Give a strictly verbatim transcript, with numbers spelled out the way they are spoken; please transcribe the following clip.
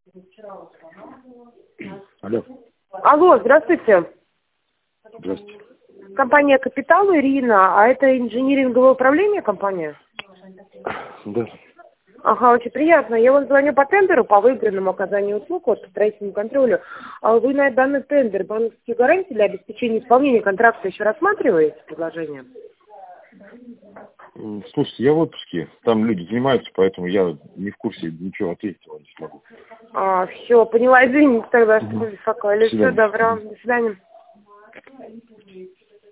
Алло. Алло, здравствуйте. Здравствуйте. Компания «Капитал», Ирина, а это инжиниринговое управление компания? Да. Ага, очень приятно. Я вам звоню по тендеру по выигранному оказанию услуг, вот, по строительному контролю. А вы на данный тендер банковские гарантии для обеспечения исполнения контракта еще рассматриваете предложение? М, Слушайте, я в отпуске. Там люди занимаются, поэтому я не в курсе, ничего ответить вам не смогу. А, все, поняла, извините тогда, что Мгм. беспокоили. До Всего свидания. доброго, Мгм. до свидания.